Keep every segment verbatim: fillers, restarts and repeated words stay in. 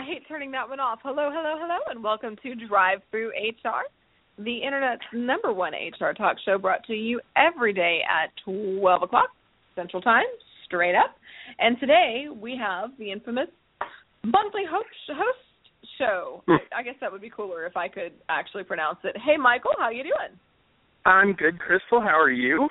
I hate turning that one off. Hello, hello, hello, and welcome to Drive Through H R, the Internet's number one H R talk show brought to you every day at twelve o'clock Central Time, straight up. And today we have the infamous monthly host, host show. I guess that would be cooler if I could actually pronounce it. Hey, Michael, how you doing? I'm good, Crystal. How are you?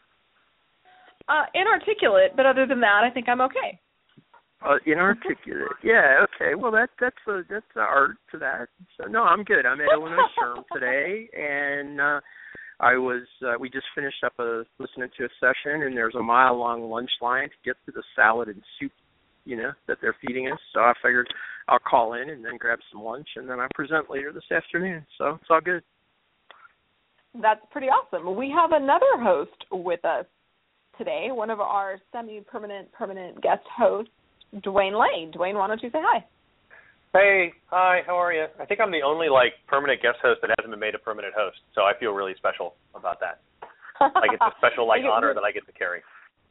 Uh, inarticulate, but other than that, I think I'm okay. Uh, inarticulate. Yeah, okay. Well, that that's a that's a art to that. So no, I'm good. I'm at Illinois Sherm today, and uh, I was uh, we just finished up a listening to a session, and there's a mile long lunch line to get to the salad and soup, you know, that they're feeding us. So I figured I'll call in and then grab some lunch, and then I present later this afternoon. So it's all good. That's pretty awesome. We have another host with us today, one of our semi-permanent, permanent guest hosts, Dwayne Lane. Dwayne, why don't you say hi? Hey, hi, how are you? I think I'm the only, like, permanent guest host that hasn't been made a permanent host, so I feel really special about that. Like, it's a special, like, honor that I get to carry.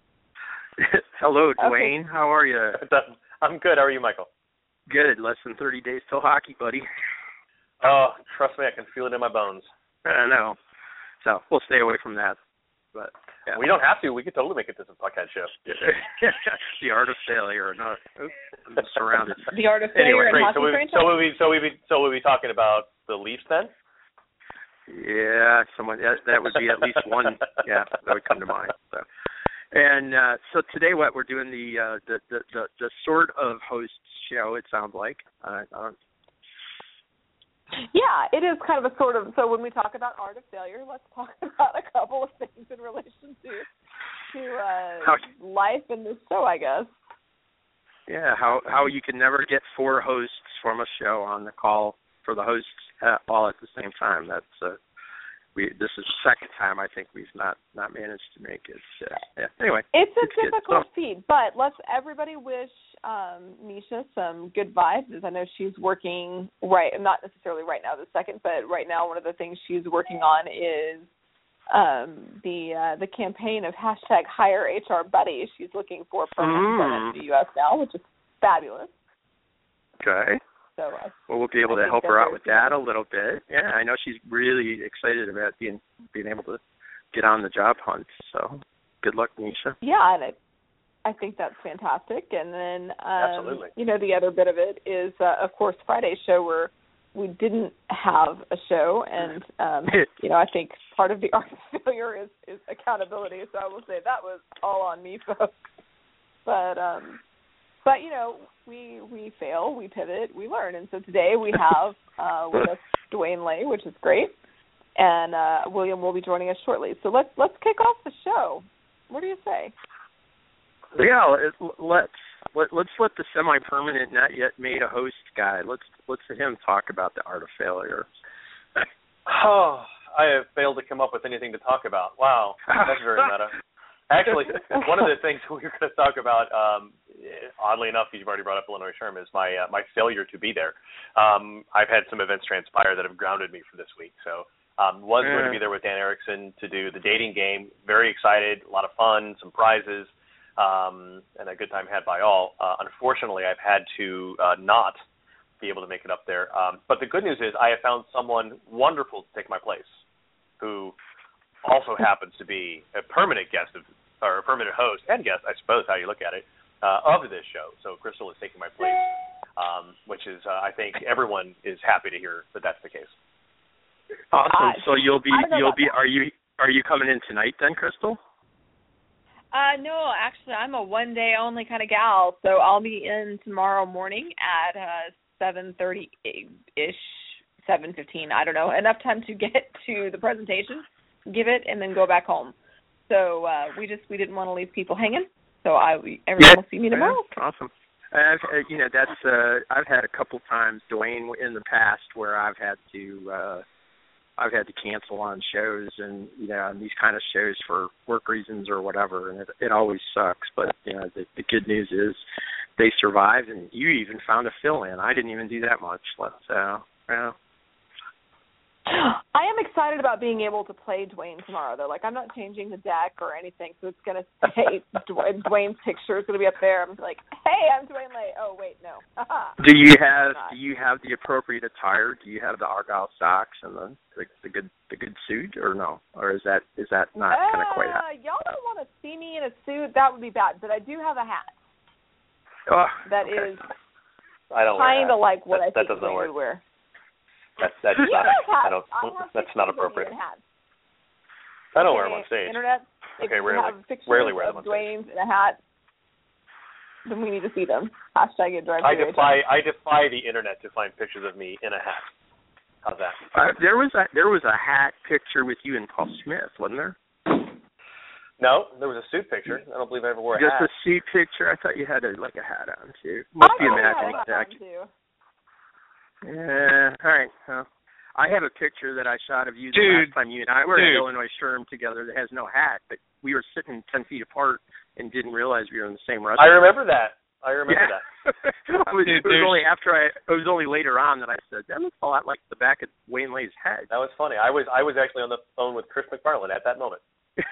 Hello, Dwayne. Okay. How are you? I'm good. How are you, Michael? Good. Less than thirty days till hockey, buddy. Oh, trust me, I can feel it in my bones. I know. So we'll stay away from that. But yeah. We don't have to. We could totally make it to some Puckhead show. The art of failure. No, I'm surrounded. The art of failure. Anyway, and great. So we, so we so we so we'll be talking about the Leafs then. Yeah, someone that, that would be at least one. Yeah, that would come to mind. So, and uh, so today, what we're doing the uh, the, the the the sort of host show. It sounds like. Uh, I don't, Yeah, it is kind of a sort of, so when we talk about art of failure, let's talk about a couple of things in relation to to uh, how, life in this show, I guess. Yeah, how how you can never get four hosts from a show on the call for the hosts at, all at the same time. That's uh, we. This is the second time I think we've not, not managed to make it. Uh, yeah. Anyway, it's a it's difficult so, feat, but let's everybody wish um, Nisha some good vibes. As I know she's working right, not necessarily right now, the second, but right now one of the things she's working on is um, the uh, the campaign of hashtag Hire H R Buddy. She's looking for permanent employment in the U S now, which is fabulous. Okay. So, uh, well, we'll be able I to help her out with good. that a little bit. Yeah, I know she's really excited about being being able to get on the job hunt. So, good luck, Nisha. Yeah, and I, I think that's fantastic. And then, um, Absolutely. you know, the other bit of it is, uh, of course, Friday's show where we didn't have a show, and um, you know, I think part of the art of failure is, is accountability. So I will say that was all on me, folks. But um, but you know, we we fail, we pivot, we learn, and so today we have uh, with us Dwayne Lay, which is great, and uh, William will be joining us shortly. So let's let's kick off the show. What do you say? Yeah, let's let, let's let the semi-permanent, not yet made a host guy. Let's let's let him talk about the art of failure. Oh, I have failed to come up with anything to talk about. Wow, that's very meta. Actually, one of the things we were going to talk about, um, oddly enough, you've already brought up Illinois Sherm, is my uh, my failure to be there. Um, I've had some events transpire that have grounded me for this week. So um, was yeah. going to be there with Dan Erickson to do the dating game. Very excited, a lot of fun, some prizes, um, and a good time had by all. Uh, unfortunately, I've had to uh, not be able to make it up there. Um, but the good news is I have found someone wonderful to take my place, who also happens to be a permanent guest of, or a permanent host and guest, I suppose, how you look at it, uh, of this show. So Crystal is taking my place, um, which is, uh, I think, everyone is happy to hear that that's the case. Awesome. So you'll be, you'll be, that. are you, are you coming in tonight then, Crystal? Uh, no, actually, I'm a one-day only kind of gal, so I'll be in tomorrow morning at uh, seven thirty-ish, seven fifteen, I don't know, enough time to get to the presentation, give it, and then go back home. So uh, we just we didn't want to leave people hanging. So I everyone yeah. will see me tomorrow. Awesome. I've uh, you know that's uh, I've had a couple times, Dwayne, in the past where I've had to uh, I've had to cancel on shows and you know on these kind of shows for work reasons or whatever, and it, it always sucks. But you know the, the good news is they survived, and you even found a fill in. I didn't even do that much. So yeah. I am excited about being able to play Dwayne tomorrow, though. Like, I'm not changing the deck or anything, so it's going to say Dwayne's picture is going to be up there. I'm like, hey, I'm Dwayne Lay. Oh, wait, no. do you have Do you have the appropriate attire? Do you have the Argyle socks and the the, the good the good suit, or no? Or is that is that not uh, kind of quite happening? Y'all don't want to see me in a suit. That would be bad. But I do have a hat. Oh, that okay. is I don't kind of like what that, I that think Dwayne would wear. That's that's not. I don't. I that's not appropriate. I don't okay, wear them on stage. Internet. Okay, if rarely. You have pictures Rarely wear them of on Dwayne's stage. in a hat, then we need to see them. Hashtag it drive. I defy. I defy the internet to find pictures of me in a hat. How's that? Uh, there was a there was a hat picture with you and Paul Smith, wasn't there? No, there was a suit picture. I don't believe I ever wore a Just hat. a suit picture. I thought you had a, like a hat on too. Must I be imagining that. Yeah. All right. Well, I have a picture that I shot of you the dude, last time you and I were dude. at Illinois Sherm together that has no hat, but we were sitting ten feet apart and didn't realize we were in the same restaurant. I remember that. I remember yeah. that. I was, Dude, it was only after I. It was only later on that I said that looks a lot like the back of Wayne Lay's head. That was funny. I was I was actually on the phone with Chris McFarland at that moment.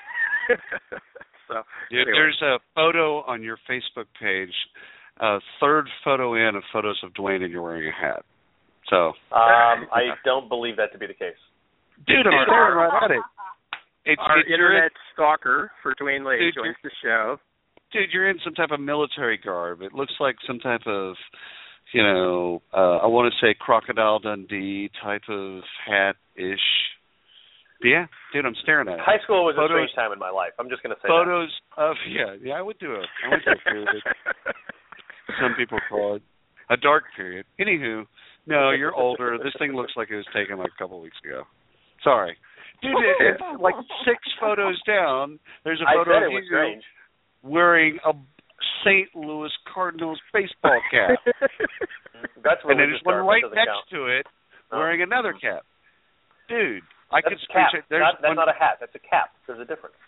so Dude, anyway. There's a photo on your Facebook page, uh, third photo in of photos of Dwayne, and you're wearing a hat. So um, I don't believe that to be the case. Dude, I'm staring right at it. It's, Our it's internet in, stalker for Dwayne Lay dude, joins the show. Dude, you're in some type of military garb. It looks like some type of, you know, uh, I want to say Crocodile Dundee type of hat-ish. But yeah, dude, I'm staring at it. High school was photos, a strange time in my life. I'm just going to say photos that. of, yeah, yeah, I would do it. I would do a period. Some people call it a dark period. Anywho, no, you're older. This thing looks like it was taken like a couple weeks ago. Sorry. Dude, it's like six photos down. There's a photo I said of it was you strange. wearing a Saint Louis Cardinals baseball cap. That's and then there's one right next count. to it no. wearing another cap. Dude, I that's could cap. screenshot. There's not, that's one, not a hat. That's a cap. There's a difference.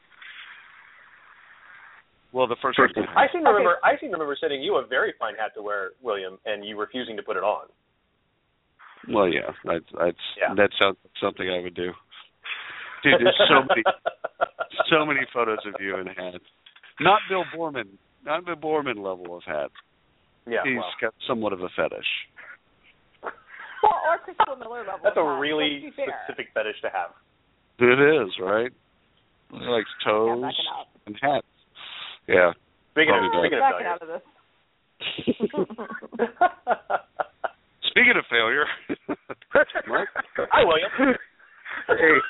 Well, the first one. I seem to remember. I seem to remember sending you a very fine hat to wear, William, and you refusing to put it on. Well, yeah, that's that's yeah. that sounds like something I would do. Dude, there's so many, so many photos of you in hats. Not Bill Borman, not Bill Borman level of hats. Yeah, he's well. got somewhat of a fetish. Well, or Crystal Miller level. That's of a hats, really specific fetish to have. It is, right? He likes toes yeah, and hats. Yeah. Speaking of, uh, speaking backing of out of this. Speaking of failure. Hi, William. Hey.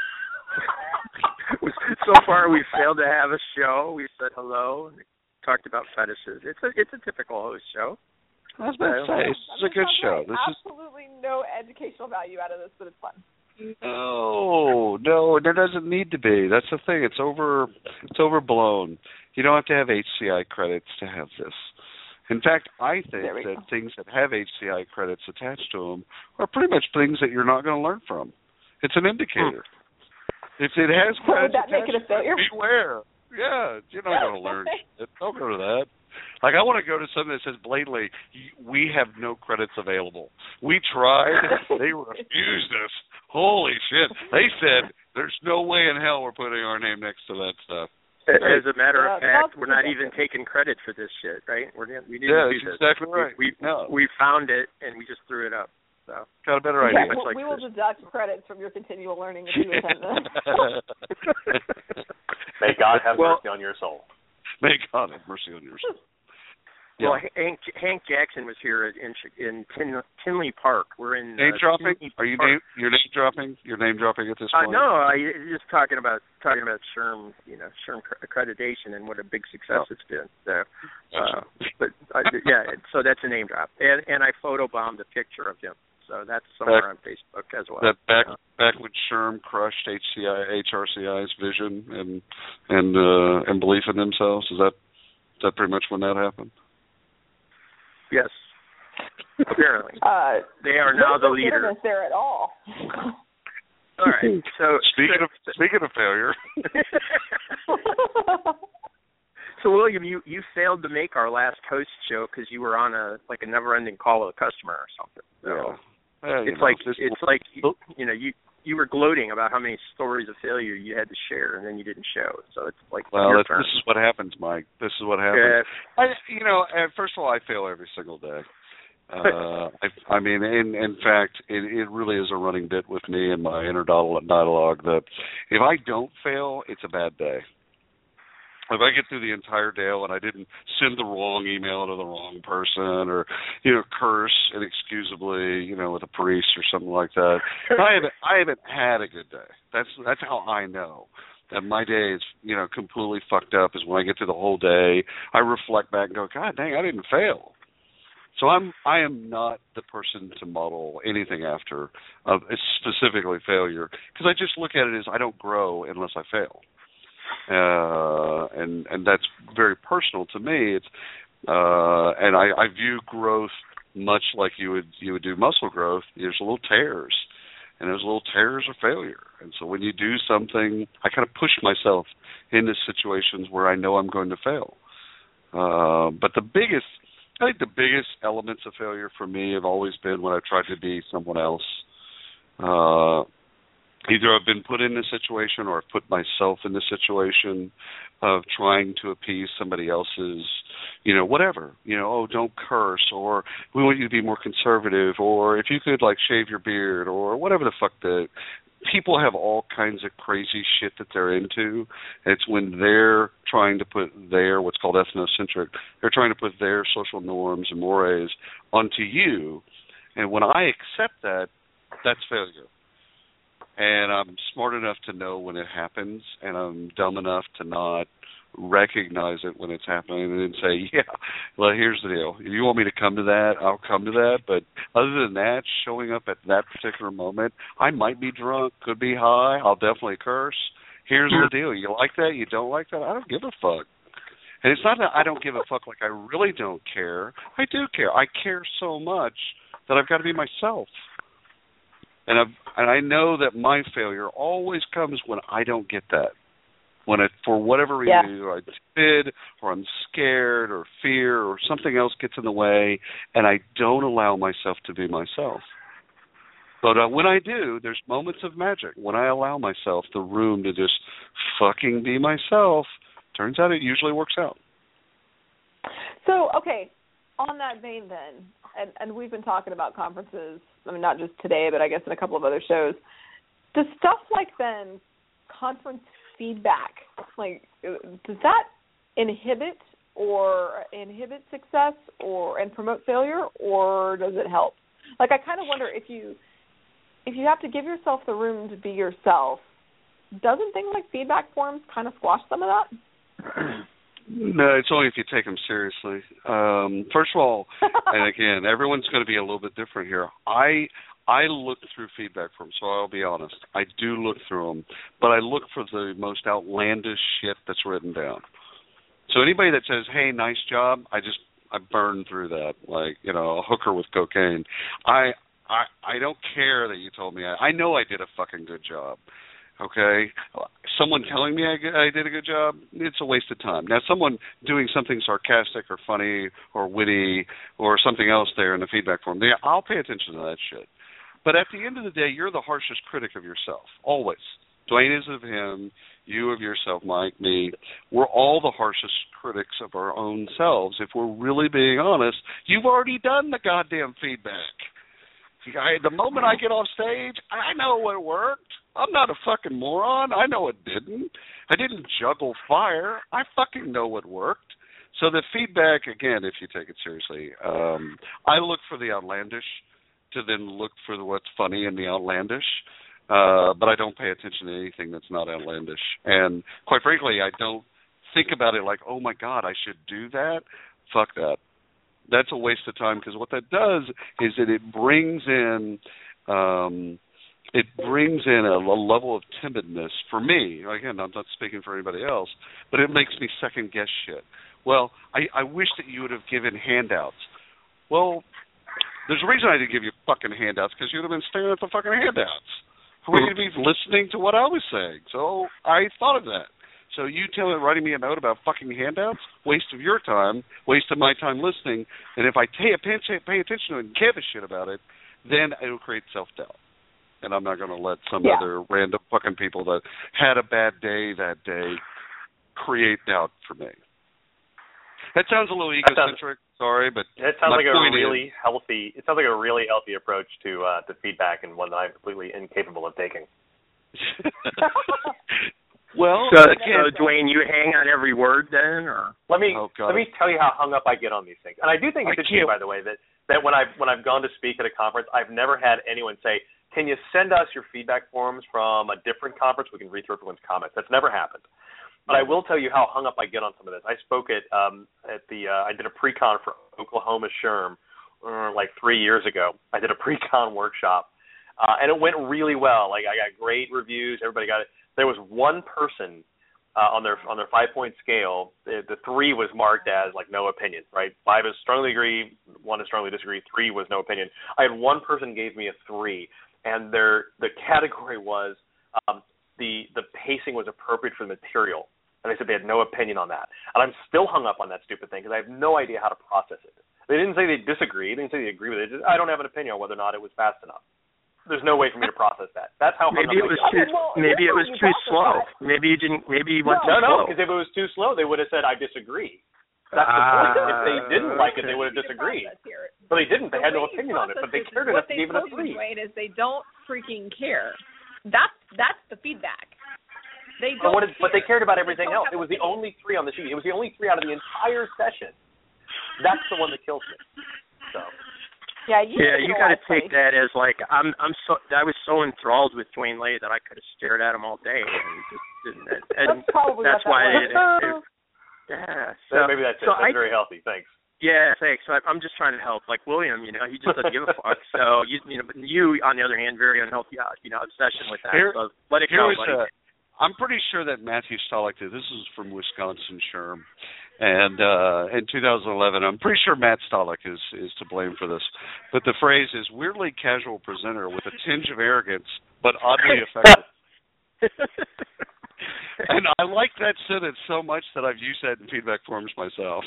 So far, we failed to have a show. We said hello, and talked about fetishes. It's a it's a typical host show. I was about to say, this is a good show. This absolutely is no educational value out of this, but it's fun. No, no, there doesn't need to be. That's the thing. It's over. It's overblown. You don't have to have H C I credits to have this. In fact, I think that go. things that have H C I credits attached to them are pretty much things that you're not going to learn from. It's an indicator. If it has credits Would that make it a failure? Beware. Yeah, you're not going to learn shit. Don't go to that. Like, I want to go to something that says blatantly, we have no credits available. We tried. They refused us. Holy shit. They said, there's no way in hell we're putting our name next to that stuff. As a matter yeah, of fact, we're not even taking credit for this shit, right? We're, we didn't yeah, do this. exactly right. We, we, no. we found it, and we just threw it up. So. Got a better yeah, idea. We'll, like we will this. deduct credits from your continual learning if you attend this. May God have well, mercy on your soul. May God have mercy on your soul. Well, Yeah. Hank, Hank Jackson was here in in Tin, Tinley Park. We're in name uh, dropping. Tinley Are you Park. name you're name dropping? You're name dropping at this Uh, point? no, I just talking about talking about SHRM, you know, SHRM accreditation and what a big success Oh. it's been. So, uh, but uh, yeah, so that's a name drop, and and I photobombed a picture of him. So that's somewhere back, on Facebook as well. That back uh, back when SHRM crushed H C I H R C I's vision and and uh, and belief in themselves. Is that is that pretty much when that happened? Yes. Apparently, uh, they are now the no leader. bitterness there at all. All right. So speaking of speaking of failure. So William, you, you failed to make our last host show because you were on a like a never-ending call with a customer or something. So Yeah. Yeah, it's know, like this, it's like you, you know you you were gloating about how many stories of failure you had to share, and then you didn't show. So it's like, well, this is what happens, Mike. This is what happens. Yeah. I, you know, first of all, I fail every single day. Uh, I, I mean, in, in fact, it, it really is a running bit with me and my inner dialogue that if I don't fail, it's a bad day. If I get through the entire day and I didn't send the wrong email to the wrong person, or you know, curse inexcusably, you know, with a priest or something like that, I haven't I haven't had a good day. That's that's how I know that my day is, you know, completely fucked up. Is when I get through the whole day, I reflect back and go, God dang, I didn't fail. So I'm I am not the person to model anything after, uh, specifically failure, because I just look at it as I don't grow unless I fail. Uh, and and that's very personal to me. It's uh, and I, I view growth much like you would you would do muscle growth. There's little tears, and those little tears are failure. And so when you do something, I kind of push myself into situations where I know I'm going to fail. Uh, but the biggest, I think, the biggest elements of failure for me have always been when I've tried to be someone else. Uh, Either I've been put in a situation or I've put myself in the situation of trying to appease somebody else's, you know, whatever. You know, oh, don't curse, or we want you to be more conservative, or if you could, like, shave your beard, or whatever the fuck the people have all kinds of crazy shit that they're into. It's when they're trying to put their, what's called ethnocentric, they're trying to put their social norms and mores onto you. And when I accept that, that's failure. And I'm smart enough to know when it happens, and I'm dumb enough to not recognize it when it's happening and then say, yeah, well, here's the deal. If you want me to come to that, I'll come to that. But other than that, showing up at that particular moment, I might be drunk, could be high, I'll definitely curse. Here's the deal. You like that? You don't like that? I don't give a fuck. And it's not that I don't give a fuck like I really don't care. I do care. I care so much that I've got to be myself. And I've, and I know that my failure always comes when I don't get that. When it, for whatever reason, yeah. either I'm timid or I'm scared or fear or something else gets in the way, and I don't allow myself to be myself. But uh, when I do, there's moments of magic. When I allow myself the room to just fucking be myself, turns out it usually works out. So, okay, on that vein then, and, and we've been talking about conferences, I mean, not just today, but I guess in a couple of other shows. Does stuff like then conference feedback, like, does that inhibit or inhibit success or and promote failure, or does it help? Like, I kind of wonder if you if you have to give yourself the room to be yourself, doesn't things like feedback forums kind of squash some of that? No, it's only if you take them seriously. Um, first of all, and again, everyone's going to be a little bit different here. I I look through feedback forms, so I'll be honest. I do look through them, but I look for the most outlandish shit that's written down. So anybody that says, hey, nice job, I just, I burn through that, like, you know, a hooker with cocaine. I I, I don't care that you told me. I, I know I did a fucking good job. Okay, someone telling me I, I did a good job, it's a waste of time. Now, someone doing something sarcastic or funny or witty or something else there in the feedback form, yeah, I'll pay attention to that shit. But at the end of the day, you're the harshest critic of yourself, always. Dwayne is of him, you of yourself, Mike, me. We're all the harshest critics of our own selves. If we're really being honest, you've already done the goddamn feedback. I, the moment I get off stage, I know what worked. I'm not a fucking moron. I know it didn't. I didn't juggle fire. I fucking know what worked. So the feedback, again, if you take it seriously, um, I look for the outlandish to then look for the, what's funny in the outlandish. Uh, but I don't pay attention to anything that's not outlandish. And quite frankly, I don't think about it like, oh, my God, I should do that. Fuck that. That's a waste of time, because what that does is that it brings in um, it brings in a, a level of timidness for me. Again, I'm not speaking for anybody else, but it makes me second guess shit. Well, I, I wish that you would have given handouts. Well, there's a reason I didn't give you fucking handouts, because you would have been staring at the fucking handouts. Were you be listening to what I was saying? So I thought of that. So you tell it, writing me a note about fucking handouts, waste of your time, waste of my time listening, and if I pay, pay attention to it and give a shit about it, then it will create self-doubt. and I'm not going to let some yeah. other random fucking people that had a bad day that day create doubt for me. That sounds a little egocentric. Sounds, sorry, but it sounds like a really is, healthy. It sounds like a really healthy approach to uh, to feedback, and one that I'm completely incapable of taking. Well, so, again, so Dwayne, you hang on every word then, or let me oh, let me tell you how hung up I get on these things. And I do think it's interesting, by the way, that, that when I've when I've gone to speak at a conference, I've never had anyone say, "Can you send us your feedback forms from a different conference? We can read through everyone's comments." That's never happened. But I will tell you how hung up I get on some of this. I spoke at um, at the uh, I did a pre-con for Oklahoma S H R M uh, like three years ago. I did a pre-con workshop, uh, and it went really well. Like I got great reviews. Everybody got it. There was one person uh, on their on their five-point scale. The, the three was marked as like no opinion. Right? Five is strongly agree. One is strongly disagree. Three was no opinion. I had one person gave me a three, and their the category was um, the the pacing was appropriate for the material. And they said they had no opinion on that. And I'm still hung up on that stupid thing because I have no idea how to process it. They didn't say they disagree. They didn't say they agree with it. Just, I don't have an opinion on whether or not it was fast enough. There's no way for me to process that. That's how hung maybe up it was I too, got. Well, maybe it was too slow. that. Maybe you didn't. Maybe you went no, too no, slow. No, because if it was too slow, they would have said I disagree. That's the point. Uh, If they didn't like it, they would have disagreed. But they didn't. They the had no way opinion on it. But they cared what enough to they give it a told three. you, Dwayne, is they don't freaking care. That's that's the feedback. They don't But, what is, care. but they cared about everything else. else. It was the only three on the sheet. It was the only three out of the entire session. That's the one that kills me. So. Yeah, you, yeah, you got to take place. that as like I'm. I'm so. I was so enthralled with Dwayne Lay that I could have stared at him all day, and just didn't. And that's probably that's what why. that It, it, it, yeah. So maybe that's so it. That's I, very healthy. Thanks. Yeah, thanks. So I, I'm just trying to help. Like William, you know, he just doesn't give a fuck. So you, you know, but you, on the other hand, very unhealthy, uh, you know, obsession with that. Here, so let it here go, was buddy. A, I'm pretty sure that Matthew Stolick did. This is from Wisconsin S H R M, and uh, in two thousand eleven, I'm pretty sure Matt Stolick is is to blame for this. But the phrase is weirdly casual presenter with a tinge of arrogance, but oddly effective. And I like that sentence so much that I've used that in feedback forms myself.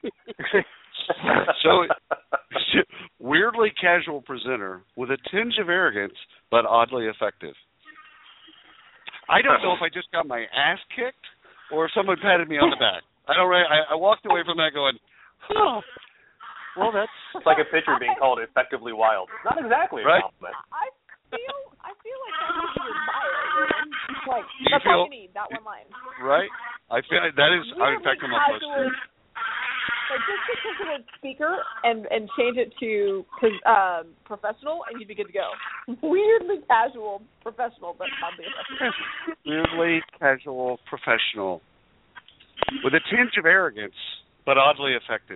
So, weirdly casual presenter with a tinge of arrogance, but oddly effective. I don't know if I just got my ass kicked or if someone patted me on the back. I don't. I, I walked away from that going, oh, well, that's it's like a pitcher being called effectively wild. Not exactly a right? compliment. I feel. I feel like that's what you admire. Like you that's feel, all you need. That one line. Right. I feel that is. I, in fact, I'm a poster. Like just because of a speaker and and change it to um, professional, and you'd be good to go. Weirdly casual, professional, but oddly effective. Weirdly casual, professional, with a tinge of arrogance, but oddly effective.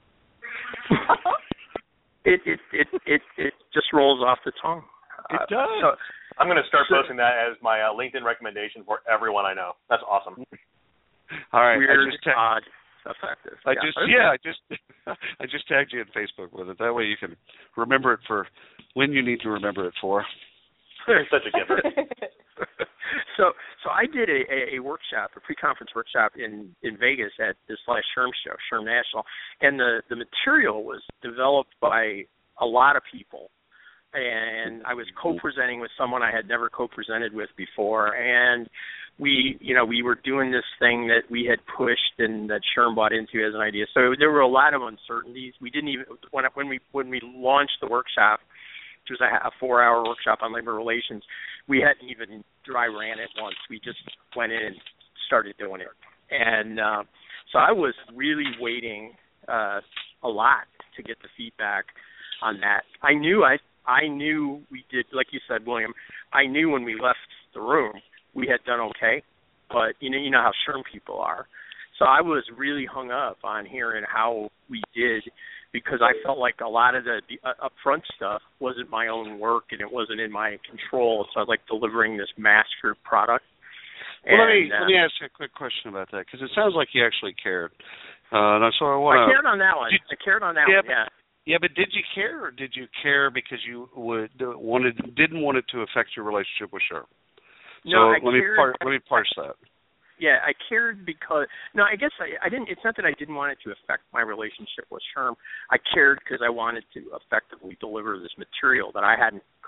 it, it it it it just rolls off the tongue. It does. Uh, so, I'm going to start so, posting that as my uh, LinkedIn recommendation for everyone I know. That's awesome. All right. Weird, I just ta- odd, effective. I yeah. just yeah, I just I just tagged you on Facebook with it. That way you can remember it for when you need to remember it for. You're such a giver. so so I did a, a, a workshop, a pre-conference workshop in, in Vegas at this last S H R M show, S H R M National, and the, the material was developed by a lot of people. And I was co-presenting with someone I had never co-presented with before, and we, you know, we were doing this thing that we had pushed and that S H R M bought into as an idea. So there were a lot of uncertainties. We didn't even when when we when we launched the workshop, which was a, a four-hour workshop on labor relations, we hadn't even dry ran it once. We just went in and started doing it, and uh, so I was really waiting uh, a lot to get the feedback on that. I knew I. I knew we did, like you said, William, I knew when we left the room we had done okay, but you know you know how S H R M people are. So I was really hung up on hearing how we did because I felt like a lot of the, the uh, upfront stuff wasn't my own work and it wasn't in my control. So I was like delivering this master product. Well, and, let me uh, let me ask you a quick question about that because it sounds like you actually cared. Uh, and so I want to. I cared on that one. Did, I cared on that yeah, one. Yeah. Yeah, but did you care, or did you care because you would wanted didn't want it to affect your relationship with S H R M? So No, I let me cared, par- let me parse that. Yeah, I cared because no, I guess I, I didn't. It's not that I didn't want it to affect my relationship with S H R M. I cared because I wanted to effectively deliver this material that I hadn't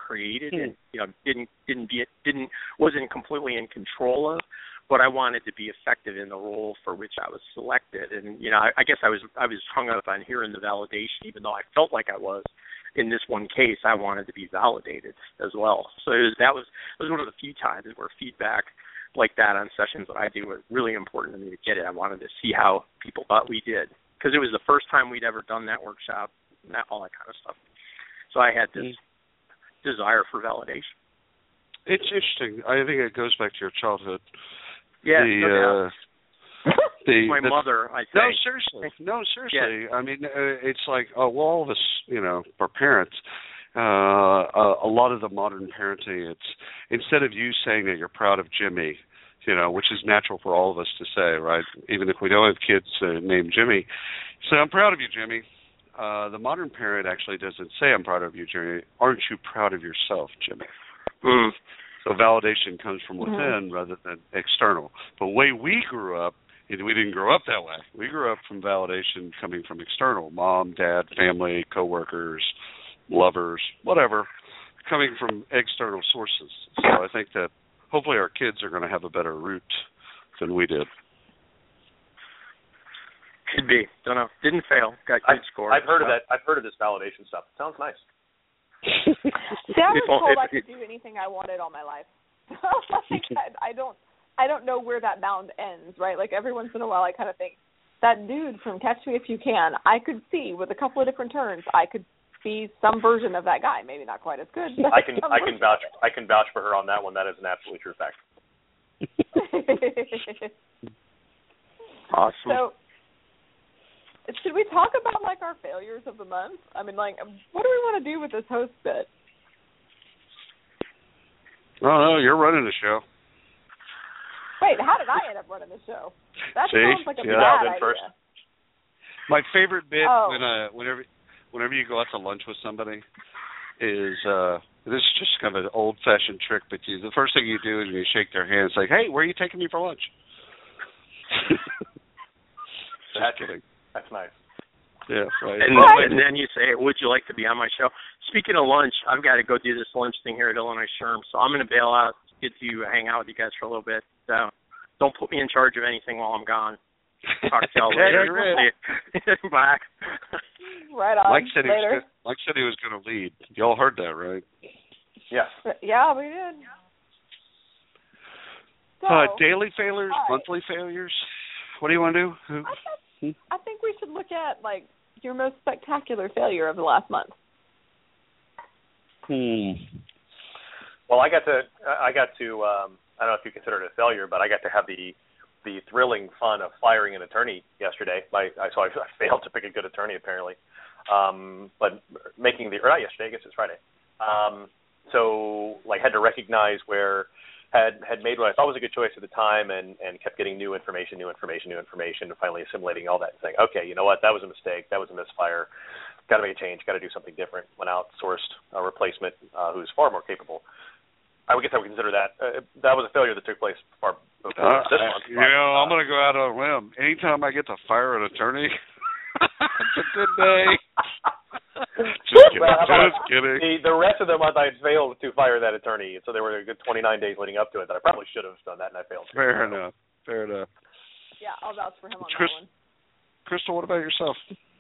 created mm. and you know didn't didn't be didn't wasn't completely in control of, but I wanted to be effective in the role for which I was selected. And you know, I, I guess I was I was hung up on hearing the validation, even though I felt like I was. In this one case, I wanted to be validated as well. So it was, that was it was one of the few times where feedback like that on sessions that I do was really important to me to get it. I wanted to see how people thought we did, because it was the first time we'd ever done that workshop, and that, all that kind of stuff. So I had this mm-hmm. desire for validation. It's interesting. I think it goes back to your childhood. Yeah, the, no doubt. Uh, The, my the, mother, I think. No, seriously. No, seriously. Yeah. I mean, uh, it's like, uh, well, all of us, you know, are parents. Uh, a, a lot of the modern parenting, it's instead of you saying that you're proud of Jimmy, you know, which is natural for all of us to say, right? Even if we don't have kids uh, named Jimmy, say, I'm proud of you, Jimmy. Uh, the modern parent actually doesn't say, I'm proud of you, Jimmy. Aren't you proud of yourself, Jimmy? Mm. So validation comes from within mm-hmm. rather than external. But the way we grew up, we didn't grow up that way. We grew up from validation coming from external, mom, dad, family, coworkers, lovers, whatever, coming from external sources. So I think that hopefully our kids are going to have a better root than we did. Could be. Don't know. Didn't fail. Got good I've, score. I've heard of that. I've heard of this validation stuff. It sounds nice. See, I was told if, I could do anything I wanted all my life. like, I, I don't. I don't know where that bound ends, right? Like every once in a while I kind of think, that dude from Catch Me If You Can, I could see with a couple of different turns, I could be some version of that guy. Maybe not quite as good. But I can I can vouch I can vouch for her on that one. That is an absolutely true fact. Awesome. So, should we talk about like our failures of the month? I mean, like, what do we want to do with this host bit? Oh no, you're running the show. Wait, how did I end up running the show? That See? sounds like a yeah. bad idea. First. My favorite bit oh. when uh, whenever whenever you go out to lunch with somebody is uh, this is just kind of an old-fashioned trick, but you, the first thing you do is you shake their hand. It's like, hey, where are you taking me for lunch? That's kidding. That's nice. Yeah, right. And, and then you say, would you like to be on my show? Speaking of lunch, I've got to go do this lunch thing here at Illinois Sherm, so I'm going to bail out, get to hang out with you guys for a little bit. So don't put me in charge of anything while I'm gone. Talk to y'all later. Bye. Right on. Mike said, he later. was, Mike said he was going to lead. Y'all heard that, right? Yes. Yeah, we did. So, uh, daily failures, right. monthly failures. What do you want to do? I think, I think we should look at, like, your most spectacular failure of the last month. Hmm. Well, I got to, I got to, um, I don't know if you consider it a failure, but I got to have the, the thrilling fun of firing an attorney yesterday. My, I, so I, I failed to pick a good attorney apparently, um, but making the, or not yesterday, I guess it's Friday. Um, so like had to recognize where had had made what I thought was a good choice at the time, and, and kept getting new information, new information, new information, and finally assimilating all that and saying, okay, you know what, that was a mistake, that was a misfire. Got to make a change, got to do something different. Went out, sourced a replacement uh, who's far more capable. I would guess I would consider that. Uh, that was a failure that took place far before uh, this month. You know, I'm going to go out on a limb. Anytime I get to fire an attorney, it's a good day. Just kidding. Well, Just kidding. The, the rest of the month I had failed to fire that attorney, so there were a good twenty-nine days leading up to it that I probably should have done that, and I failed. Fair enough. Fair enough. Yeah, I'll vouch for him on Chris, that one. Crystal, what about yourself?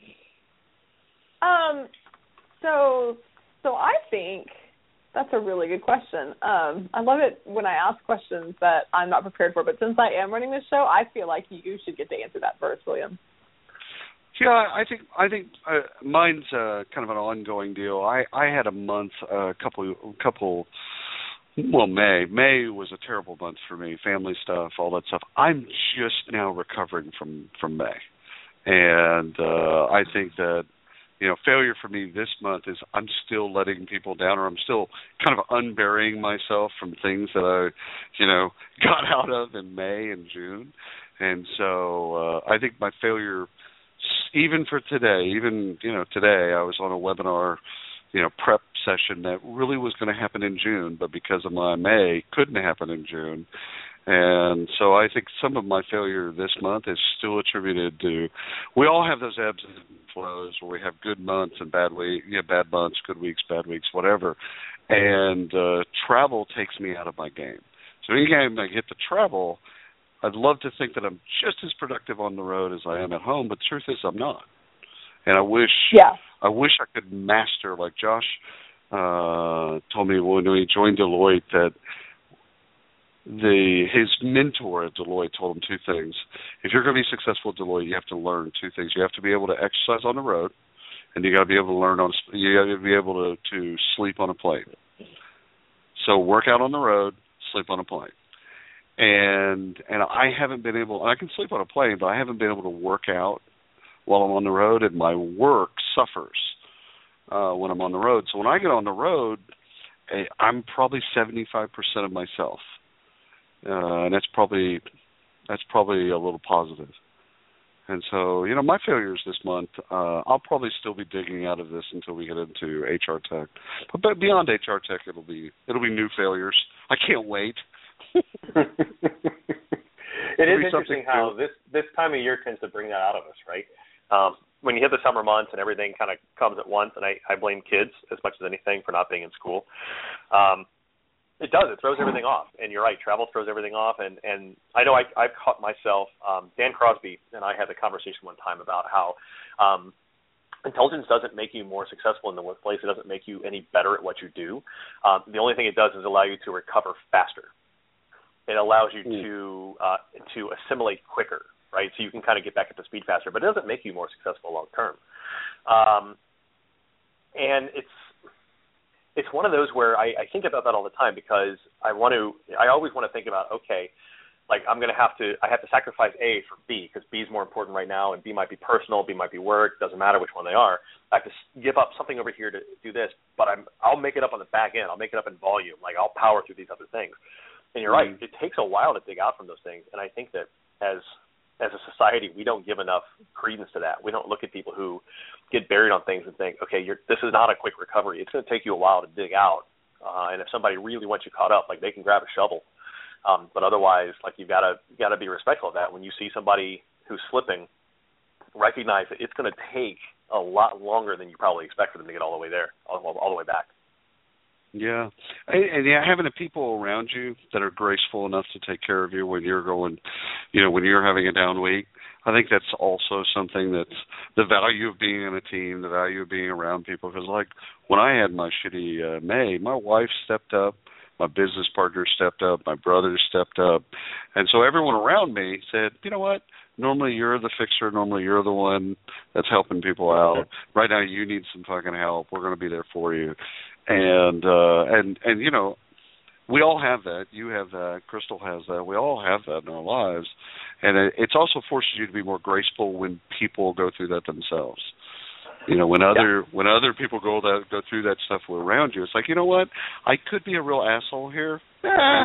Um, so, so I think that's a really good question. Um, I love it when I ask questions that I'm not prepared for, but since I am running this show, I feel like you should get to answer that first, William. Yeah, I think I think uh, mine's uh, kind of an ongoing deal. I, I had a month, a uh, couple, couple. Well, May May was a terrible month for me. Family stuff, all that stuff. I'm just now recovering from from May, and uh, I think that you know failure for me this month is I'm still letting people down, or I'm still kind of unburying myself from things that I you know got out of in May and June, and so uh, I think my failure. Even for today, even, you know, today I was on a webinar, you know, prep session that really was going to happen in June, but because of my May, couldn't happen in June. And so I think some of my failure this month is still attributed to, we all have those ebbs and flows where we have good months and bad weeks, yeah, bad months, good weeks, bad weeks, whatever. And uh, travel takes me out of my game. So anytime I get to travel, I'd love to think that I'm just as productive on the road as I am at home, but the truth is I'm not. And I wish, yeah. I wish I could master, like Josh uh, told me when he joined Deloitte that the his mentor at Deloitte told him two things. If you're going to be successful at Deloitte, you have to learn two things. You have to be able to exercise on the road, and you got to be able to learn on. You got to be able to, to sleep on a plane. So work out on the road, sleep on a plane, and and I haven't been able. I can sleep on a plane, but I haven't been able to work out while I'm on the road, and my work suffers uh, when I'm on the road. So when I get on the road, I'm probably seventy-five percent of myself. Uh, and that's probably that's probably a little positive. And so, you know, my failures this month, uh, I'll probably still be digging out of this until we get into H R Tech. But, but beyond H R Tech, it'll be it'll be new failures. I can't wait. It is interesting how this this time of year tends to bring that out of us, right? Um, when you hit the summer months and everything kind of comes at once, and I, I blame kids as much as anything for not being in school. Um, It does. It throws everything off. And you're right, travel throws everything off. And, and I know I, I've caught myself, um, Dan Crosby and I had a conversation one time about how um, intelligence doesn't make you more successful in the workplace. It doesn't make you any better at what you do. Um, the only thing it does is allow you to recover faster. It allows you mm. to uh, to assimilate quicker, right? So you can kind of get back up to speed faster. But it doesn't make you more successful long term. Um, and it's, It's one of those where I, I think about that all the time because I want to. I always want to think about, okay, like I'm going to have to. I have to sacrifice A for B because B is more important right now, and B might be personal, B might be work. Doesn't matter which one they are. I have to give up something over here to do this, but I'm. I'll make it up on the back end. I'll make it up in volume. Like I'll power through these other things. And you're mm-hmm. right. It takes a while to dig out from those things, and I think that as as a society, we don't give enough credence to that. We don't look at people who get buried on things and think, okay, you're, this is not a quick recovery. It's going to take you a while to dig out. Uh, and if somebody really wants you caught up, like they can grab a shovel. Um, but otherwise, like you've got to you got to be respectful of that. When you see somebody who's slipping, recognize that it's going to take a lot longer than you probably expect for them to get all the way there, all, all the way back. Yeah, and, and yeah, having the people around you that are graceful enough to take care of you when you're going, you know, when you're having a down week, I think that's also something that's the value of being in a team, the value of being around people. Because like when I had my shitty uh, May, my wife stepped up, my business partner stepped up, my brother stepped up, and so everyone around me said, you know what? Normally you're the fixer. Normally you're the one that's helping people out. Right now you need some fucking help. We're going to be there for you. And uh, and and you know, we all have that. You have that. Crystal has that. We all have that in our lives, and it it's also forces you to be more graceful when people go through that themselves. You know, when other yeah. when other people go that go through that stuff around you, it's like, you know what? I could be a real asshole here. Ah,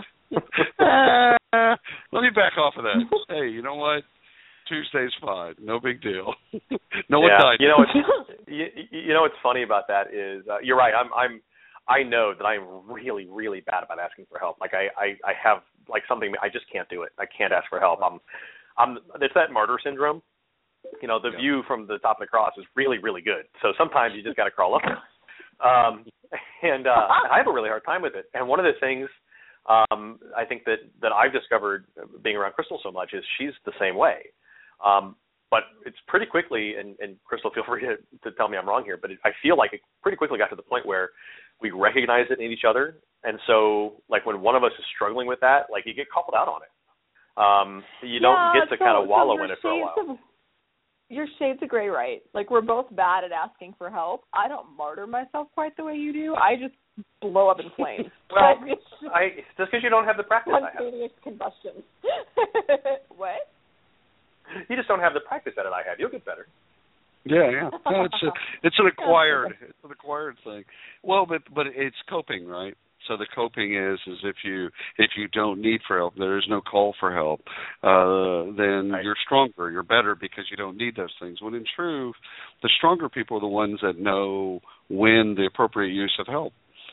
ah, let me back off of that. Hey, you know what? Tuesday's fine. No big deal. no one yeah, died. You know what's you, you know what's funny about that is uh, you're right. I'm I'm I know that I'm really really bad about asking for help. Like I, I, I have like something I just can't do it. I can't ask for help. I'm I'm it's that martyr syndrome. You know, the yeah. view from the top of the cross is really really good. So sometimes you just got to crawl up. Um, and uh, I have a really hard time with it. And one of the things um, I think that that I've discovered being around Crystal so much is she's the same way. Um, but it's pretty quickly, and, and Crystal, feel free to, to tell me I'm wrong here, but it, I feel like it pretty quickly got to the point where we recognize it in each other. And so, like, when one of us is struggling with that, like, you get called out on it. Um, you don't yeah, get to so, kind of wallow so in it for a while. Of, your shades of gray, right? Like, we're both bad at asking for help. I don't martyr myself quite the way you do. I just blow up in flames. well, it's just, I, just because you don't have the practice I have. Spontaneous combustion. What? You just don't have the practice that I have. You'll get better. Yeah, yeah. No, it's a, it's an acquired, it's an acquired thing. Well, but but it's coping, right? So the coping is is if you if you don't need for help, there is no call for help, uh, then right. you're stronger, you're better because you don't need those things. When in truth, the stronger people are the ones that know when the appropriate use of help.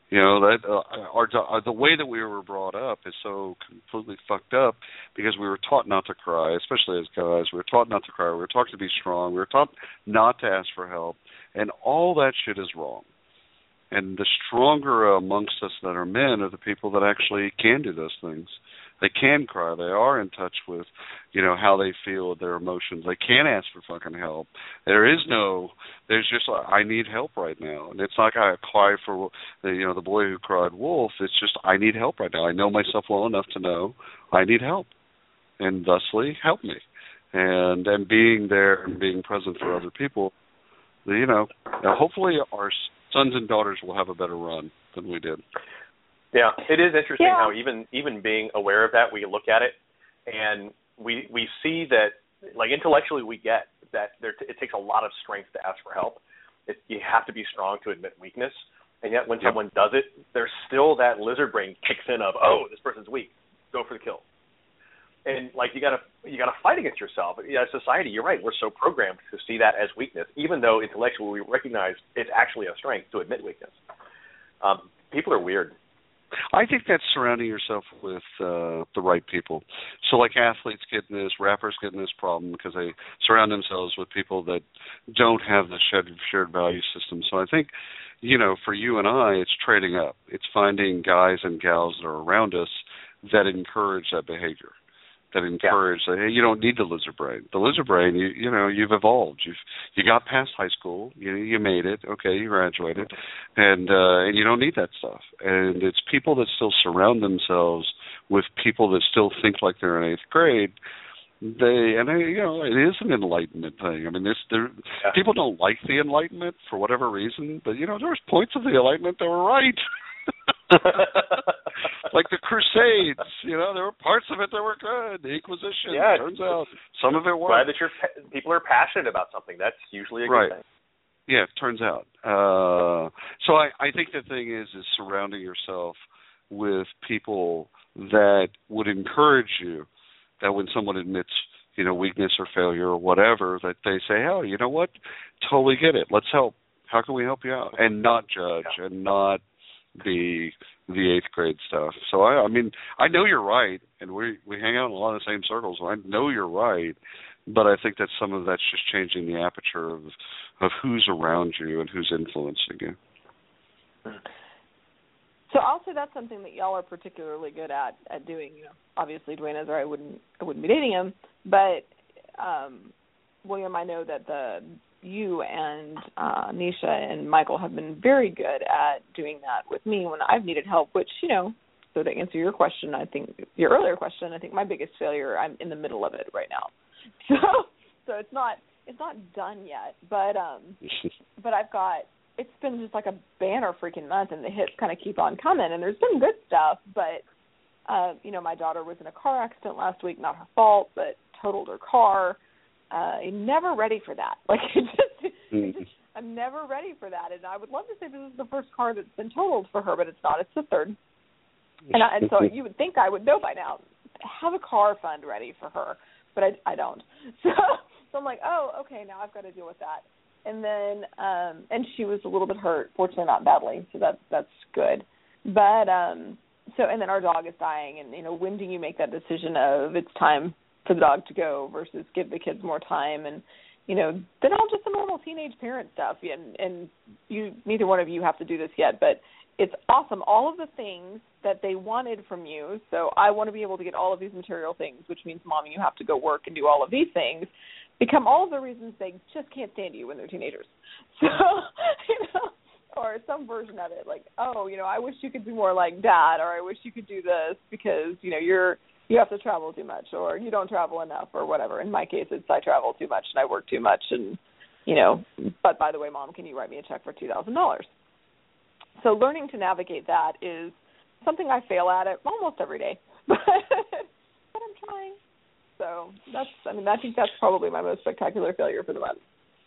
You know, that uh, our, our the way that we were brought up is so completely fucked up because we were taught not to cry, especially as guys. We were taught not to cry. We were taught to be strong. We were taught not to ask for help, and all that shit is wrong. And the stronger amongst us that are men are the people that actually can do those things. They can cry. They are in touch with, you know, how they feel, their emotions. They can ask for fucking help. There is no, there's just, I need help right now. And it's like I cry for, the, you know, the boy who cried wolf. It's just, I need help right now. I know myself well enough to know I need help. And thusly, help me. And and being there and being present for other people, you know, hopefully our sons and daughters will have a better run than we did. Yeah, it is interesting yeah. how even even being aware of that, we look at it and we we see that, like, intellectually we get that there, it takes a lot of strength to ask for help. It, you have to be strong to admit weakness, and yet when yep. someone does it, there's still that lizard brain kicks in of, oh, this person's weak, go for the kill. And like you gotta you gotta fight against yourself. Yeah, society, you're right. We're so programmed to see that as weakness, even though intellectually we recognize it's actually a strength to admit weakness. Um, people are weird. I think that's surrounding yourself with uh, the right people. So like athletes get in this, rappers get in this problem because they surround themselves with people that don't have the shared, shared value system. So I think, you know, for you and I, it's trading up. It's finding guys and gals that are around us that encourage that behavior. That encourage yeah. that, hey, you don't need the lizard brain. The lizard brain, you you know, you've evolved. You've you got past high school. You you made it. Okay, you graduated, and uh, and you don't need that stuff. And it's people that still surround themselves with people that still think like they're in eighth grade. They and they, you know, it is an enlightenment thing. I mean, this there yeah. people don't like the Enlightenment for whatever reason, but you know, there was points of the Enlightenment that were right. Like the Crusades, you know, there were parts of it that were good. The Inquisition, yeah, turns out some of it was. Glad that you're, people are passionate about something. That's usually a good right. thing. Yeah, it turns out. Uh, so I, I think the thing is, is surrounding yourself with people that would encourage you, that when someone admits, you know, weakness or failure or whatever, that they say, oh, you know what, totally get it. Let's help. How can we help you out? And not judge yeah. and not the the eighth grade stuff. So I, I mean, I know you're right, and we we hang out in a lot of the same circles. So I know you're right, but I think that some of that's just changing the aperture of of who's around you and who's influencing you. So I'll say that's something that y'all are particularly good at at doing. You know, obviously Dwayne Ezra, I wouldn't I wouldn't be dating him, but um, William, I know that the you and uh, Nisha and Michael have been very good at doing that with me when I've needed help, which, you know, so to answer your question, I think, your earlier question, I think my biggest failure, I'm in the middle of it right now. So so it's not it's not done yet, but um, but I've got, it's been just like a banner freaking month, and the hits kind of keep on coming, and there's been good stuff, but, uh, you know, my daughter was in a car accident last week, not her fault, but totaled her car. Uh, I'm never ready for that. Like, it just, it just, I'm never ready for that. And I would love to say this is the first car that's been totaled for her, but it's not. It's the third. And, I, and so you would think I would know by now. Have a car fund ready for her, but I, I don't. So, so I'm like, oh, okay, now I've got to deal with that. And then, um, and she was a little bit hurt, fortunately not badly, so that's that's good. But um, so, and then our dog is dying, and you know, when do you make that decision of it's time for the dog to go versus give the kids more time? And you know, then all just the normal teenage parent stuff. And, and you, neither one of you have to do this yet, but it's awesome. All of the things that they wanted from you. So I want to be able to get all of these material things, which means, Mommy, you have to go work and do all of these things, become all of the reasons they just can't stand you when they're teenagers. So, you know, or some version of it, like, oh, you know, I wish you could be more like Dad, or I wish you could do this because, you know, you're, you have to travel too much, or you don't travel enough, or whatever. In my case, it's I travel too much and I work too much, and, you know, but by the way, Mom, can you write me a check for two thousand dollars? So learning to navigate that is something I fail at it almost every day, but, but I'm trying. So that's, I mean, I think that's probably my most spectacular failure for the month.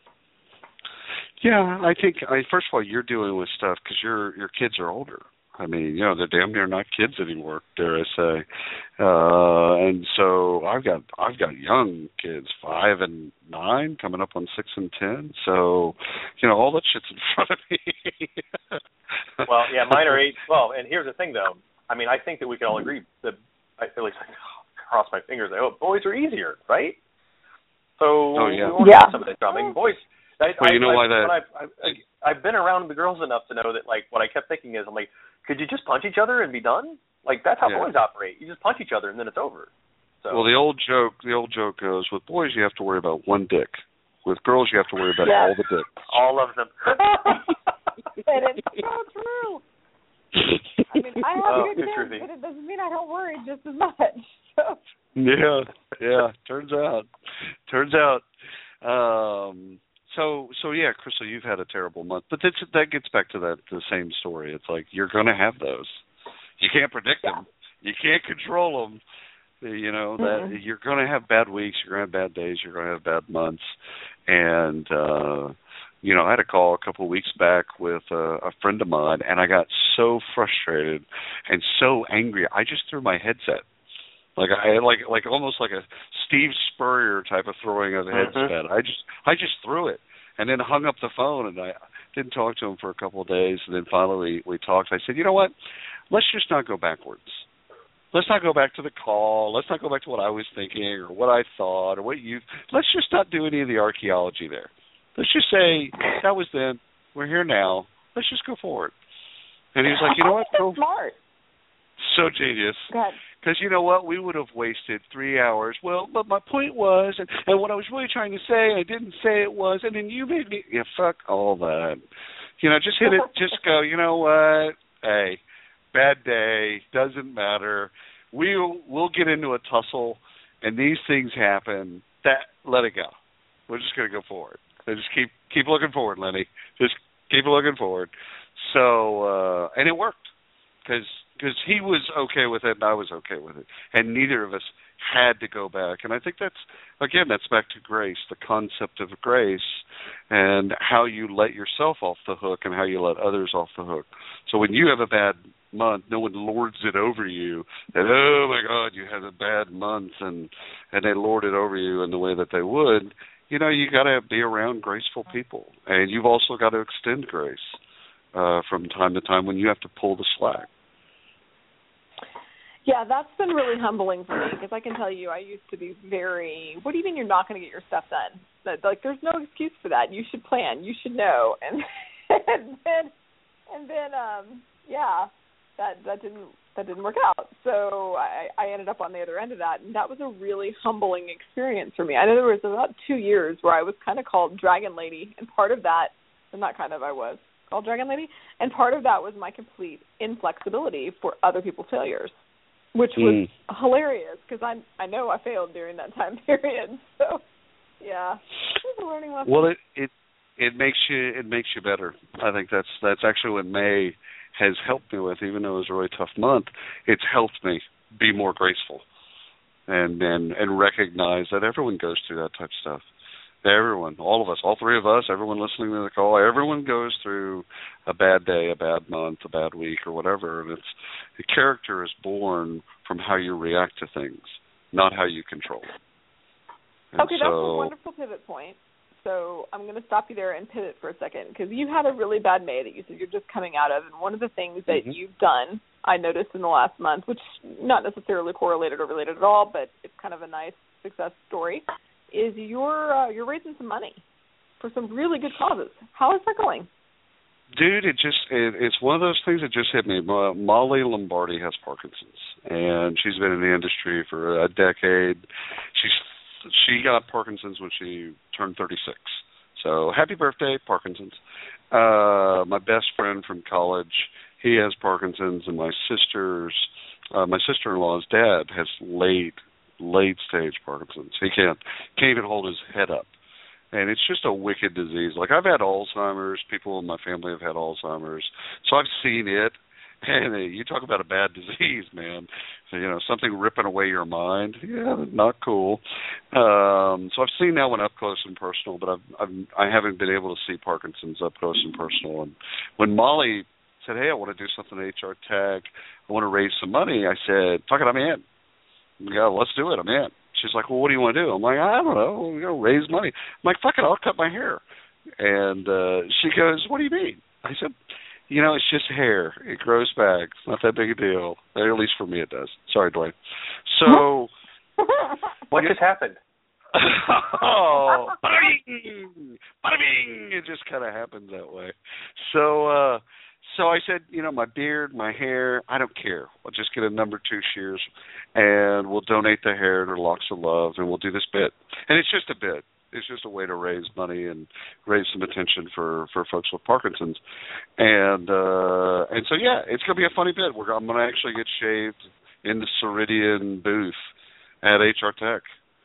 Yeah, I think, I, first of all, you're dealing with stuff because your your kids are older. I mean, you know, they're damn near not kids anymore, dare I say. Uh, and so I've got I've got young kids, five and nine, coming up on six and ten. So, you know, all that shit's in front of me. Well, yeah, mine are eight. Well, and here's the thing, though. I mean, I think that we can all agree that, I at least I cross my fingers. I hope boys are easier, right? So oh, yeah. we won't yeah. have some of that drama. I mean, boys. I, well, I, you know I, why that? I've, I've, I've been around the girls enough to know that, like, what I kept thinking is, I'm like, could you just punch each other and be done? Like, that's how yeah. boys operate. You just punch each other and then it's over. So. Well, the old joke, the old joke goes: with boys, you have to worry about one dick. With girls, you have to worry about yes. all the dicks. All of them. And it's so true. I mean, I have oh, good kids, truthy. but it doesn't mean I don't worry just as much. So. Yeah, yeah. Turns out, turns out. Um, so, so yeah, Crystal, you've had a terrible month, but that's, that gets back to that the same story. It's like you're going to have those. You can't predict yeah. them. You can't control them. You know that mm-hmm. you're going to have bad weeks. You're going to have bad days. You're going to have bad months, and. uh You know, I had a call a couple of weeks back with a, a friend of mine, and I got so frustrated and so angry. I just threw my headset, like I like like almost like a Steve Spurrier type of throwing of a headset. Mm-hmm. I just I just threw it, and then hung up the phone, and I didn't talk to him for a couple of days, and then finally we, we talked. I said, you know what? Let's just not go backwards. Let's not go back to the call. Let's not go back to what I was thinking or what I thought or what you. Let's just not do any of the archaeology there. Let's just say that was then. We're here now. Let's just go forward. And he was like, you know what? Go smart. So genius. Because you know what? We would have wasted three hours. Well, but my point was, and, and what I was really trying to say, I didn't say it was, and then you made me. Yeah, fuck all that. You know, just hit it. Just go. You know what? Hey, bad day. Doesn't matter. We'll we'll get into a tussle, and these things happen. That let it go. We're just going to go forward. So just keep keep looking forward, Lenny. Just keep looking forward. So, uh, and it worked because because he was okay with it and I was okay with it, and neither of us had to go back. And I think that's again that's back to grace, the concept of grace, and how you let yourself off the hook and how you let others off the hook. So when you have a bad month, no one lords it over you. And oh my God, you had a bad month, and and they lord it over you in the way that they would. You know, you got to be around graceful people, and you've also got to extend grace uh, from time to time when you have to pull the slack. Yeah, that's been really humbling for me because I can tell you I used to be very, what do you mean you're not going to get your stuff done? That, like, there's no excuse for that. You should plan. You should know. And, and then, and then, um, yeah, that that didn't that didn't work out. So I, I ended up on the other end of that, and that was a really humbling experience for me. I know there was about two years where I was kind of called Dragon Lady, and part of that, and not kind of, I was called Dragon Lady, and part of that was my complete inflexibility for other people's failures, which was mm. hilarious because I I know I failed during that time period. So yeah, it was a learning lesson. Well, it it it makes you it makes you better. I think that's that's actually what May has helped me with, even though it was a really tough month. It's helped me be more graceful and and and recognize that everyone goes through that type of stuff. Everyone, all of us, all three of us, everyone listening to the call, everyone goes through a bad day, a bad month, a bad week, or whatever. And it's the character is born from how you react to things, not how you control them. And okay, so, that's a wonderful pivot point. So I'm going to stop you there and pivot for a second because you had a really bad May that you said you're just coming out of. And one of the things that mm-hmm. you've done, I noticed in the last month, which not necessarily correlated or related at all, but it's kind of a nice success story, is you're uh, you're raising some money for some really good causes. How is that going? Dude, it just it, it's one of those things that just hit me. Uh, Molly Lombardi has Parkinson's, and she's been in the industry for a decade. She's she got Parkinson's when she turned thirty-six. So happy birthday, Parkinson's. Uh, my best friend from college, he has Parkinson's, and my sister's uh, my sister-in-law's dad has late late stage Parkinson's. He can't can't even hold his head up. And it's just a wicked disease. Like, I've had Alzheimer's. People in my family have had Alzheimer's. So I've seen it. And uh, you talk about a bad disease, man. So, you know, something ripping away your mind. Yeah, not cool. Um, so I've seen that one up close and personal, but I've, I've, I haven't been able to see Parkinson's up close and personal. And when Molly said, hey, I want to do something at H R Tech, I want to raise some money, I said, fuck it, I'm in. Yeah, let's do it, I'm in. She's like, well, what do you want to do? I'm like, I don't know, you know, raise money. I'm like, fuck it, I'll cut my hair. And uh, she goes, what do you mean? I said, you know, it's just hair. It grows back. It's not that big a deal. At least for me, it does. Sorry, Dwayne. So, what just happened? oh, bada-bing, bada-bing. It just kind of happens that way. So, uh, so I said, you know, my beard, my hair, I don't care. I'll just get a number two shears, and we'll donate the hair to Locks of Love, and we'll do this bit. And it's just a bit. It's just a way to raise money and raise some attention for, for folks with Parkinson's. And uh, and so, yeah, it's going to be a funny bit. We're, I'm going to actually get shaved in the Ceridian booth at H R Tech.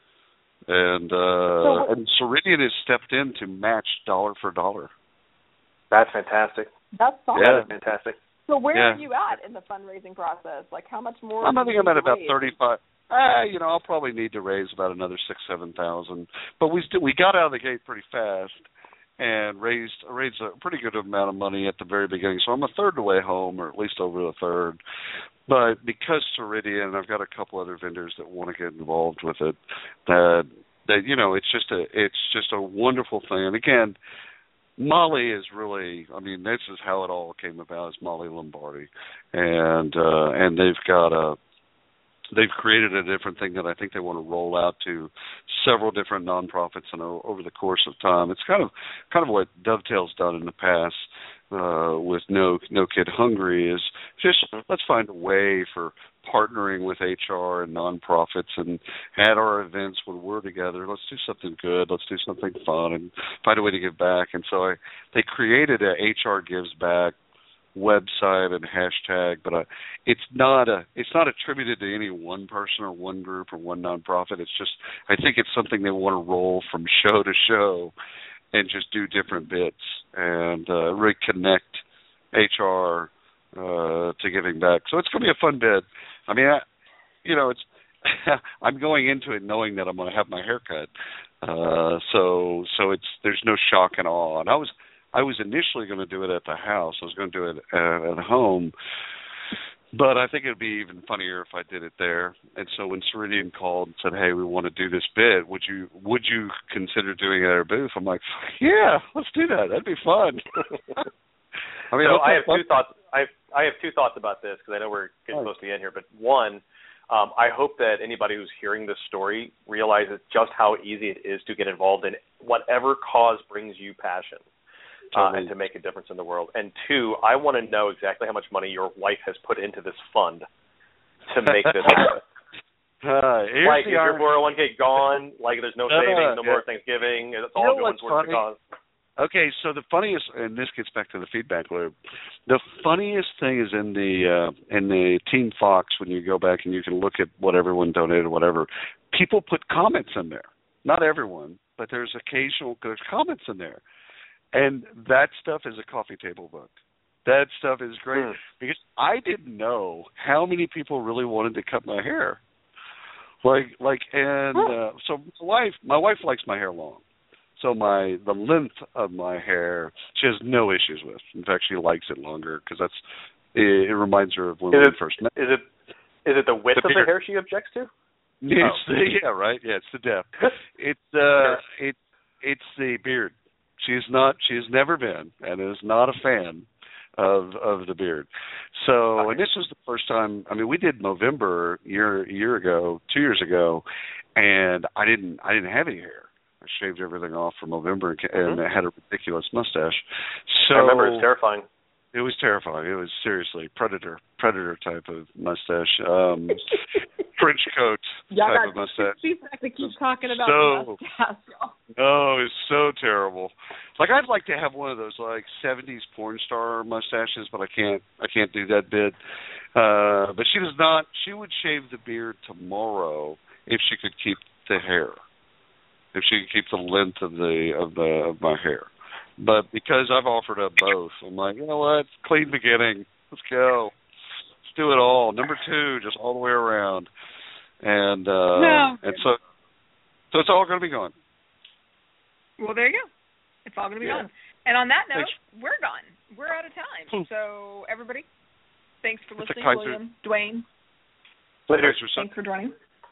And, uh, so, and Ceridian has stepped in to match dollar for dollar. That's fantastic. That's awesome. Yeah, that's fantastic. So where yeah. are you at in the fundraising process? Like, how much more? I'm, I think I'm at about raise? thirty-five. Uh, you know, I'll probably need to raise about another six, seven thousand. But we st- we got out of the gate pretty fast and raised raised a pretty good amount of money at the very beginning. So I'm a third of the way home, or at least over a third. But because Ceridian, I've got a couple other vendors that want to get involved with it. That that you know, it's just a it's just a wonderful thing. And again, Molly is really, I mean, this is how it all came about. Is Molly Lombardi, and uh, and they've got a. They've created a different thing that I think they want to roll out to several different nonprofits and over the course of time. It's kind of kind of what Dovetail's done in the past uh, with No No Kid Hungry. Is just let's find a way for partnering with H R and nonprofits and at our events when we're together. Let's do something good. Let's do something fun and find a way to give back. And so I, they created a H R Gives Back website and hashtag, but uh, it's not a it's not attributed to any one person or one group or one nonprofit. It's just I think it's something they want to roll from show to show and just do different bits and uh, really connect H R uh, to giving back. So it's going to be a fun bit. I mean, I, you know, it's I'm going into it knowing that I'm going to have my hair cut, uh, so so it's there's no shock and awe. And I was. I was initially going to do it at the house. I was going to do it uh, at home, but I think it would be even funnier if I did it there. And so when Ceridian called and said, "Hey, we want to do this bit. Would you would you consider doing it at our booth?" I'm like, "Yeah, let's do that. That'd be fun." I mean, so I have fun. two thoughts. I have, I have two thoughts about this because I know we're getting close to the end here. But one, um, I hope that anybody who's hearing this story realizes just how easy it is to get involved in whatever cause brings you passion. Uh, and to make a difference in the world. And two, I want to know exactly how much money your wife has put into this fund to make this happen. Uh, like, is your four oh one k gone? Like, there's no savings, no yeah. more Thanksgiving. It's all you know going towards the cause. Okay, so the funniest, and this gets back to the feedback loop. The funniest thing is in the uh, in the Team Fox when you go back and you can look at what everyone donated, whatever. People put comments in there. Not everyone, but there's occasional there's comments in there. And that stuff is a coffee table book. That stuff is great mm. because I didn't know how many people really wanted to cut my hair. Like, like, and uh, so my wife, my wife likes my hair long. So my the length of my hair, she has no issues with. In fact, she likes it longer because that's it, it reminds her of when is we it, first met. Is it is it the width the of the hair she objects to? It's oh. the, yeah, right. Yeah, it's the depth. It's uh, it it's the beard. She's not. She's never been, and is not a fan of of the beard. So, okay. And this was the first time. I mean, we did November year a year ago, two years ago, and I didn't. I didn't have any hair. I shaved everything off for November, and mm-hmm. I had a ridiculous mustache. So I remember it's terrifying. It was terrifying. It was seriously predator, predator type of mustache, um, French coat yeah, type of mustache. She's back to keep talking about so, the mustache, y'all. Oh, it's so terrible. Like I'd like to have one of those like seventies porn star mustaches, but I can't. I can't do that bit. Uh, but she does not. She would shave the beard tomorrow if she could keep the hair. If she could keep the length of the of the of my hair. But because I've offered up both, I'm like, you know what? Clean beginning. Let's go. Let's do it all. Number two, just all the way around. And uh, no. and so so it's all going to be gone. Well, there you go. It's all going to be yeah. gone. And on that note, thanks. We're gone. We're out of time. So everybody, thanks for listening. William, Dwayne. Later. Thanks for joining.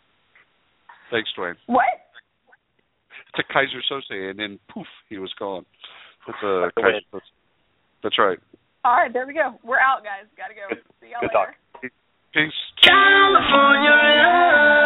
Thanks, Dwayne. What? It's a Kaiser Sose, and then poof, he was gone. That's a Kaiser Sose. That's right. All right, there we go. We're out, guys. Got to go. See y'all Good later. talk. Peace. California.